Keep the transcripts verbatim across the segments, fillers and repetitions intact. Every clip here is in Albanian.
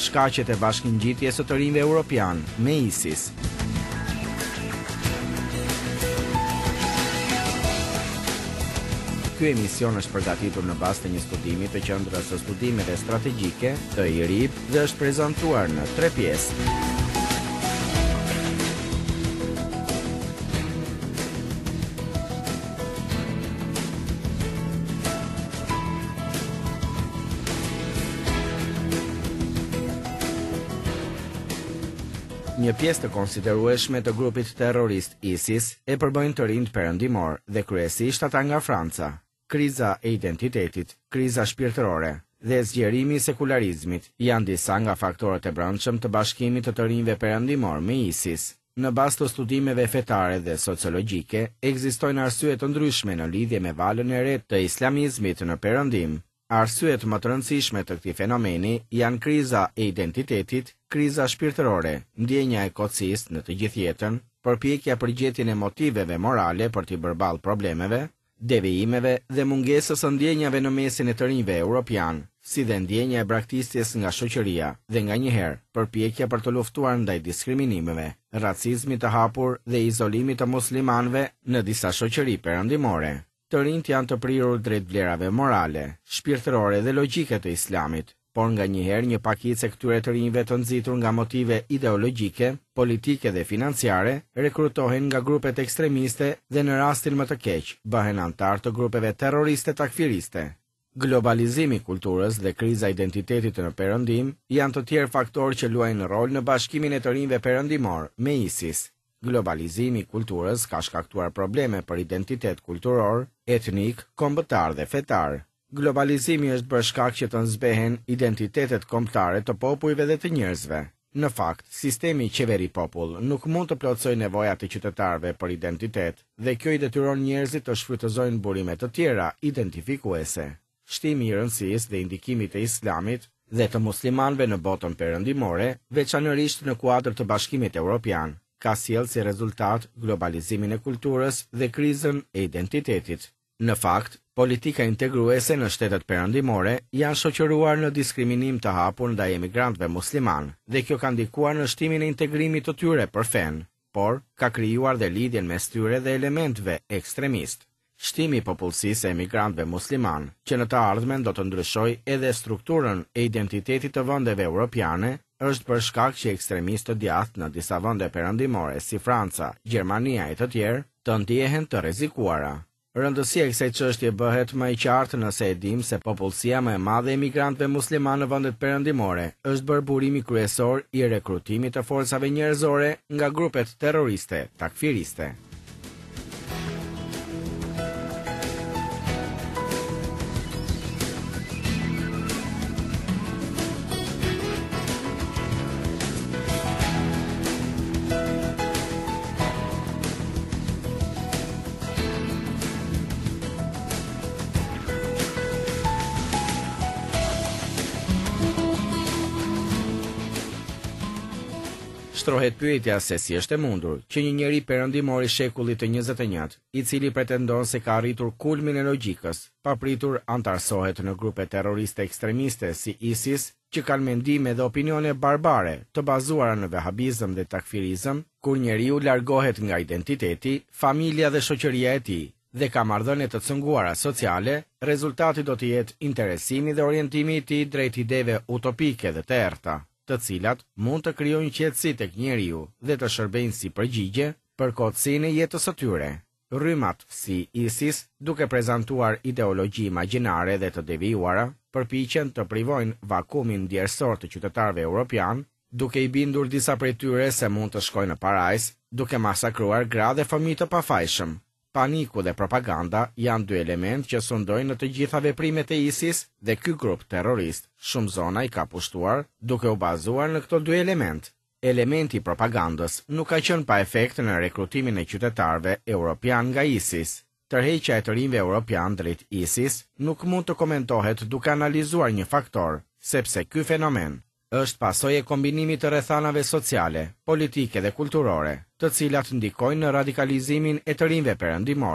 shkaqet e bashkëngjitjes së të rinjve europian me ISIS. Ky emision është përgatitur në bazë të një studimi të Qendrës së Studimeve Strategjike të I R I P dhe është prezantuar në tre pjesë. Një pjesë të konsiderueshme të grupit terrorist ISIS e përbëjnë të rinjt perëndimor dhe kryesisht ata nga Franca. Kriza e identitetit, kriza shpirtërore dhe zgjerimi i sekularizmit janë disa nga faktorët e brendshëm të bashkimit të të rinjve perëndimor me ISIS. Në bazë të studimeve fetare dhe sociologjike, ekzistojnë arsye të ndryshme në lidhje me valën e re të islamizmit në perëndim. Arsyet më të rëndësishme të këtij fenomeni janë kriza e identitetit, kriza shpirtërore, ndjenja e kotësisë në të gjithë jetën, përpjekja për gjetjen e motiveve morale për t'i bërë ballë problemeve, devijimeve dhe mungesës së ndjenjave në mesin e të rinjve europian, si dhe ndjenja e braktisjes nga shoqëria dhe nganjëherë përpjekja për të luftuar ndaj diskriminimeve, racizmit të hapur dhe izolimit të muslimanëve në disa shoqëri perëndimore. Të rinjt janë të prirur drejt vlerave morale, shpirtërore dhe logjike të islamit, por nganjëherë një pakicë këtyre të rinjve të nxitur nga motive ideologjike, politike dhe financiare rekrutohen nga grupet ekstremiste dhe në rastin më të keq bëhen antar të grupeve terroriste takfiriste. Globalizimi i kulturës dhe kriza identitetit në perëndim janë të tjerë faktorë që luajnë rol në bashkimin e të rinjve perëndimor me ISIS. Globalizimi i kulturës ka shkaktuar probleme për identitet kulturor, etnik, kombëtar dhe fetar. Globalizimi është bërë shkak që të nxbehen identitetet kombëtare të popujve dhe të njerëzve. Në fakt, sistemi qeveri-popull nuk mund të plotësojë nevojat e qytetarëve për identitet dhe kjo i detyron njerëzit të shfrytëzojnë burime të tjera identifikuese. Shtimi i rëndësisë dhe indikimit të islamit dhe të muslimanëve në botën perëndimore, veçanërisht në kuadër të Bashkimit Evropian, ka sjellë si rezultat globalizimin e kulturës dhe krizën e identitetit. Në fakt, politika integruese në shtetet perëndimore janë shoqëruar në diskriminim të hapur ndaj emigrantëve musliman dhe kjo ka ndikuar në shtimin e integrimit të tyre për fen, por ka krijuar dhe lidhjen mes tyre dhe elementëve ekstremist. Shtimi i popullsisë e emigrantëve musliman, që në të ardhmen do të ndryshojë edhe strukturën e identitetit të vendeve europiane, është për shkak që ekstremistë të djathtë në disa vende perëndimore si Franca, Gjermania e të tjerë të ndjehen të rrezikuara. Rëndësia e kësaj çështje bëhet më e qartë nëse e dim se popullsia më e madhe e emigrantëve musliman në vendet perëndimore është bërë burimi kryesor i rekrutimit të forcave njerëzore nga grupet terroriste takfiriste. Shtrohet pyetja se si është e mundur që një njeri perëndimor i shekullit të njëzet e njëjtë, i cili pretendon se ka arritur kulmin e logjikës, papritur antarësohet në grupe terroriste ekstremiste si ISIS, që kanë mendime dhe opinione barbare të bazuara në vehabizëm dhe takfirizëm, kur njeriu largohet nga identiteti, familja dhe shoqëria e tij dhe ka marrëdhënie të cunguara sociale, rezultati do të jetë interesimi dhe orientimi i tij drejt ideve utopike dhe të errta, të cilat mund të krijojnë qetësi tek njeriu dhe të shërbejnë si përgjigje për kotësinë e jetës së tyre. Rrymat si ISIS, duke prezantuar ideologji imagjinare dhe të devijuara, përpiqen të privojnë vakumin ndjersor të qytetarëve europian, duke i bindur disa prej tyre se mund të shkojnë në parajs, duke masakruar gra dhe fëmijë të pafajshëm. Paniku dhe propaganda janë dy element që sundojnë në të gjitha veprimet e ISIS dhe ky grup terrorist shumë zona i ka pushtuar duke u bazuar në këto dy element. Elementi propagandës nuk ka qenë pa efekt në rekrutimin e qytetarëve europian nga ISIS. Tërheqja e të rinjve europian drejt ISIS nuk mund të komentohet duke analizuar një faktor, sepse ky fenomen është pasojë e kombinimit të rrethanave sociale, politike dhe kulturore, të cilat ndikojnë në radikalizimin e të rinjve perëndimor.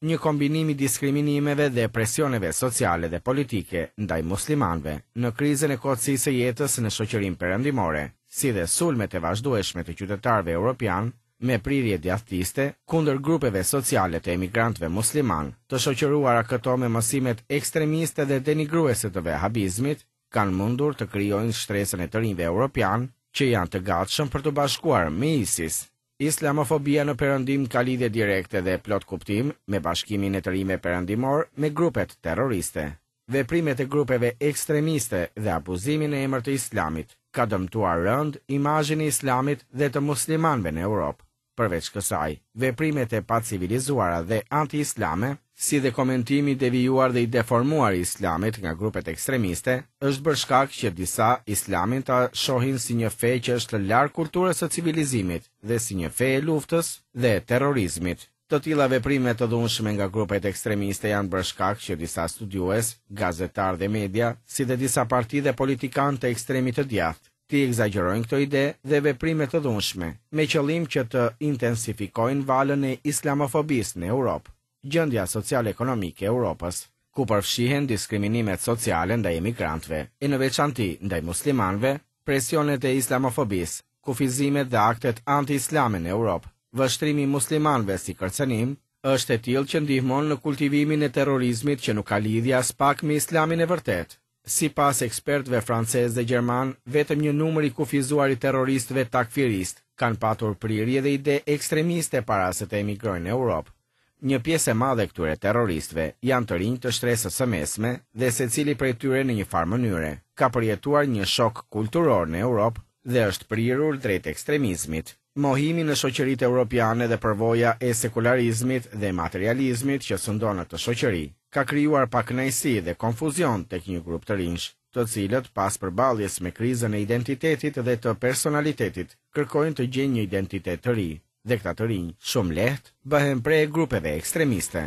një kombinim i diskriminimeve dhe presioneve sociale dhe politike ndaj muslimanëve në krizën e kohtësisë së jetës në shoqërinë perëndimore, si dhe sulmet e vazhdueshme të qytetarëve europian me prirje djathtiste kundër grupeve sociale të emigrantëve musliman, të shoqëruara këto me mësimet ekstremiste dhe denigruese të vehabizmit, kanë mundur të krijojnë shtresën e të rinjve europian që janë të gatshëm për të bashkuar me ISIS. Islamofobia në perëndim ka lidhje direkte dhe plot kuptim me bashkimin e të rinjve perëndimor me grupet terroriste. Veprimet e grupeve ekstremiste dhe abuzimin e emër të Islamit ka dëmtuar rënd imazhin e Islamit dhe të muslimanëve në Europë. Përveç kësaj, veprimet e pacivilizuara dhe anti-islame, si dhe komentimi devijuar dhe i deformuar i Islamit nga grupet ekstremiste, është bërë shkak që disa Islamin ta shohin si një fe që është larg kulturës së civilizimit dhe si një fe e luftës dhe terrorizmit. Të tilla veprime të dhunshme nga grupet ekstremiste janë bërë shkak që disa studiues, gazetarë dhe media, si dhe disa parti dhe politikanë të ekstremit të djathtë, ti egzagerojnë këto ide dhe veprime të dhunshme, me qëllim që të intensifikojnë valën e islamofobisë në Europë. Gjendja social-ekonomike e Europës, ku përfshihen diskriminimet sociale ndaj emigrantëve, e në veçanti ndaj muslimanëve, presionet e islamofobisë, kufizimet dhe aktet anti-islame në Europë, vështrimi i muslimanëve si kërcënim, është e tillë që ndihmon në kultivimin e terrorizmit që nuk ka lidhje as pak me islamin e vërtet. Si pas ekspertëve francez dhe gjerman, vetëm një numër i kufizuar i terroristëve takfirist kanë patur prirje dhe ide ekstremiste para se të emigrojnë në Europë. Një pjesë e madhe këtyre terroristëve janë të rinj të shtresës së mesme dhe secili prej tyre në një farë mënyre ka përjetuar një shok kulturor në Europë dhe është prirur drejt ekstremizmit. Mohimi në shoqëritë europiane dhe përvoja e sekularizmit dhe materializmit që sundon në këtë shoqëri ka krijuar pakënaqësi dhe konfuzion tek një grup të rinj, të cilët pas përballjes me krizën e identitetit dhe të personalitetit, kërkojnë të gjejnë një identitet të ri, dhe këta të rinj shumë lehtë bëhen prej grupeve ekstremiste.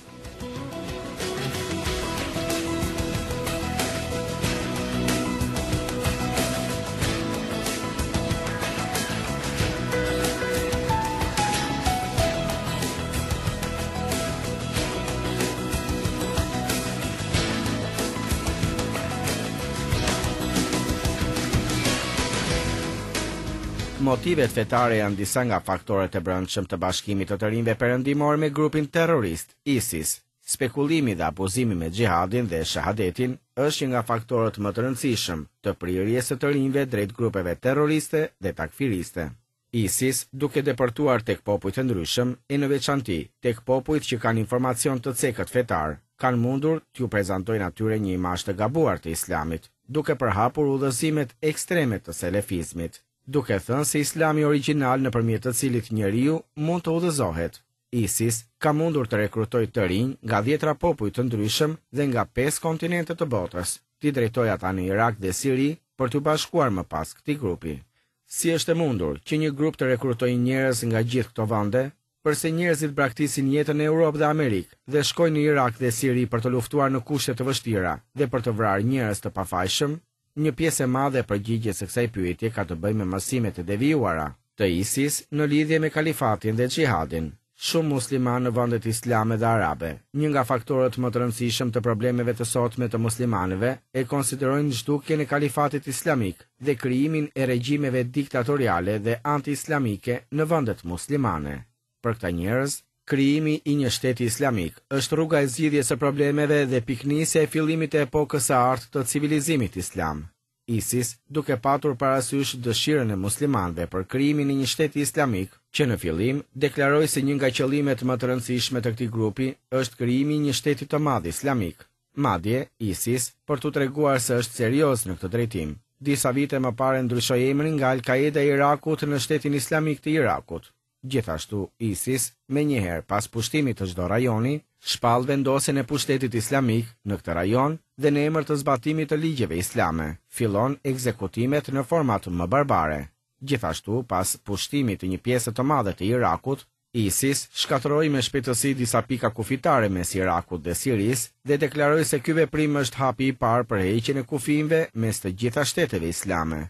Motivet fetare janë disa nga faktorët e brendshëm të bashkimit të të rinjve perëndimor me grupin terrorist ISIS. Spekulimi dhe abuzimi me xhihadin dhe shahadetin është një nga faktorët më të rëndësishëm të prirjes së të rinjve drejt grupeve terroriste dhe takfiriste. ISIS, duke deportuar tek popujt të ndryshëm, e në veçanti tek popujt që kanë informacion të cekët fetar, kanë mundur t'ju prezantojnë atyre një imazh të gabuar të Islamit, duke përhapur udhëzimet ekstreme të selefizmit, duke thënë se Islami origjinal nëpërmjet të cilit njeriu mund të udhëzohet. ISIS ka mundur të rekrutojë të rinj nga dhjetra popuj të ndryshëm dhe nga pesë kontinente të botës, t'i drejtojë ata në Irak dhe Siri për t'u bashkuar më pas këtij grupi. Si është e mundur që një grup të rekrutojë njerëz nga gjithë këto vende, përse njerëzit braktisin jetën në Europë dhe Amerikë dhe shkojnë në Irak dhe Siri për të luftuar në kushte të vështira dhe për të vrarë njerëz të pafajshëm? Një pjesë e madhe e përgjigjes së kësaj pyetje ka të bëjë me mësimet e devijuara të ISIS në lidhje me kalifatin dhe xhihadin. Shumë muslimanë në vendet islame dhe arabe, një nga faktorët më të rëndësishëm të problemeve të sotme të muslimanëve, e konsiderojnë zhdukjen e kalifatit islamik dhe krijimin e regjimeve diktatoriale dhe anti-islamike në vendet muslimane. Për këta njerëz, krijimi i një shteti islamik është rruga e zgjidhjes së problemeve dhe piknisja e fillimit të epokës së artë të civilizimit islam. ISIS, duke patur parasysh dëshirën e muslimanëve për krijimin e një shteti islamik, që në fillim deklaroi se një nga qëllimet më të rëndësishme të këtij grupi është krijimi i një shteti të madh islamik. Madje, ISIS, për t'u treguar se është serioz në këtë drejtim, disa vite më parë ndryshoi emrin nga Al-Qaeda e Irakut në shtetin islamik të Irakut. Gjithashtu, ISIS, me njëherë pas pushtimit të çdo rajoni, shpall vendosjen e pushtetit islamik në këtë rajon dhe në emër të zbatimit të ligjeve islame, fillon ekzekutimet në format më barbare. Gjithashtu, pas pushtimit të një pjesë të madhe të Irakut, ISIS shkatërroi me shpejtësi disa pika kufitare mes Irakut dhe Siris dhe deklaroi se ky veprim është hapi i parë për heqjen e kufijve mes të gjitha shteteve islame.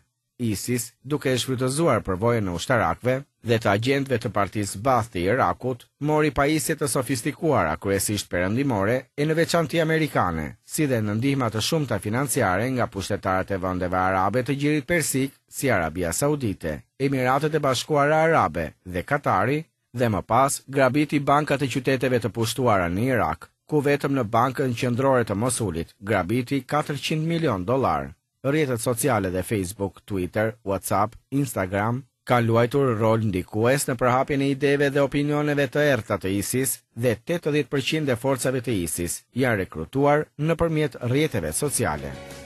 ISIS, duke e shfrytëzuar përvojën e ushtarakëve dhe të agjentëve të Partisë Baath të Irakut, mori pajisje të sofistikuara kryesisht perëndimore e në veçanti amerikane, si dhe në ndihma të shumta financiare nga pushtetarët e vendeve arabe të Gjirit Persik, si Arabia Saudite, Emiratet e Bashkuara Arabe dhe Katari, dhe më pas grabiti bankat e qyteteve të pushtuara në Irak, ku vetëm në bankën qendrore të Mosulit grabiti katërqind milion dollar. Rrjetet sociale dhe Facebook, Twitter, WhatsApp, Instagram kanë luajtur rol ndikues në përhapjen e ideve dhe opinioneve të errta të ISIS dhe tetëdhjetë përqind e forcave të ISIS janë rekrutuar nëpërmjet rrjeteve sociale.